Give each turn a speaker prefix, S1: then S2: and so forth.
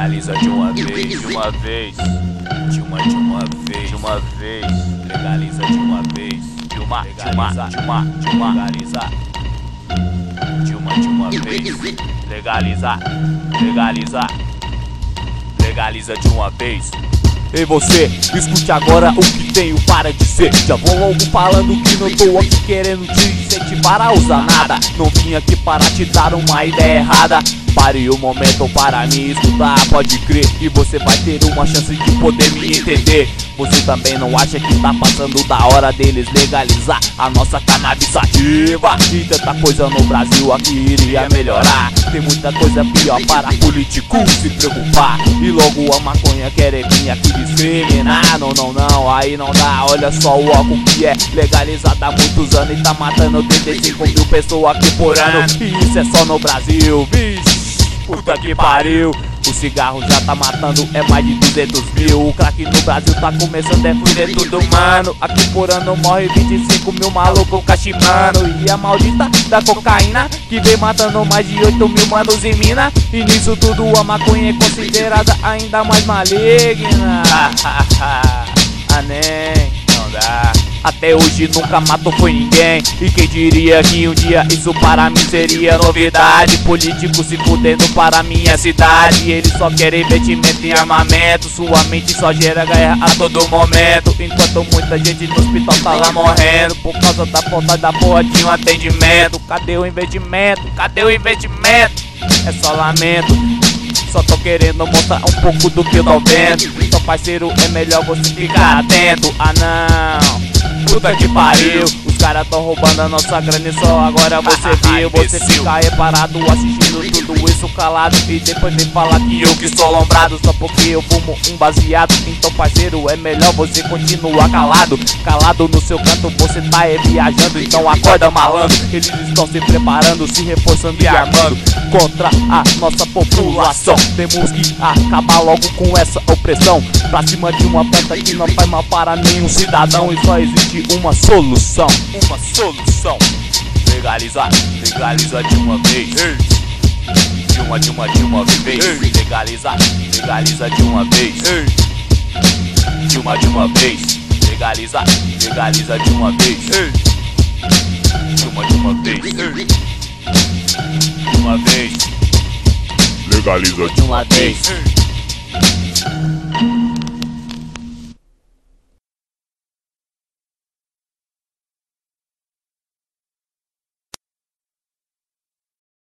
S1: Legaliza de uma vez, de uma vez. De uma vez, de uma vez. Legaliza de uma vez. De uma vez. De uma vez. Legaliza de uma vez. Ei você, escute agora o que tenho para dizer. Já vou logo falando que não tô aqui querendo te incentivar a usar nada. Não vim aqui para te dar uma ideia errada. Pare um momento para me escutar, pode crer, e você vai ter uma chance de poder me entender. Você também não acha que tá passando da hora deles legalizar a nossa cannabis sativa? E tanta coisa no Brasil aqui iria melhorar. Tem muita coisa pior para político se preocupar. E logo a maconha quer vir aqui discriminar. Não, aí não dá. Olha só o álcool que é legalizado há muitos anos e tá matando 35 mil pessoas aqui por ano. E isso é só no Brasil, vixe, puta que pariu. O cigarro já tá matando, é mais de 200 mil. O crack no Brasil tá começando a fuder tudo, mano. Aqui por ano morre 25 mil malucos cachimano. E a maldita da cocaína que vem matando mais de 8 mil manos em mina. E nisso tudo a maconha é considerada ainda mais maligna. Nem, não dá. Até hoje nunca matou foi ninguém. E quem diria que um dia isso para mim seria novidade. Político se fudendo para minha cidade. Eles só querem investimento em armamento. Sua mente só gera guerra a todo momento. Enquanto muita gente no hospital tá lá morrendo por causa da falta da porra de um atendimento. Cadê o investimento? Cadê o investimento? É só lamento. Só tô querendo mostrar um pouco do que eu tô vendo. Então parceiro, é melhor você ficar atento. Ah não, puta que pariu. Os caras tão roubando a nossa grana e só agora você viu. Você fica reparado assistindo tudo isso calado. E depois vem falar que eu que sou lombrado só porque eu fumo um baseado. Então parceiro, é melhor você continuar calado. Calado no seu canto, você tá viajando. Então acorda malandro, eles estão se preparando, se reforçando e armando contra a nossa população. Temos que acabar logo com essa opressão. Pra cima de uma planta que não faz mal para nenhum cidadão. E só existe uma solução. Uma solução. Legaliza de uma vez. De uma vez. Legaliza de uma vez. De uma vez. Legaliza de uma vez. De uma vez. De uma vez.
S2: Legaliza
S1: de uma vez.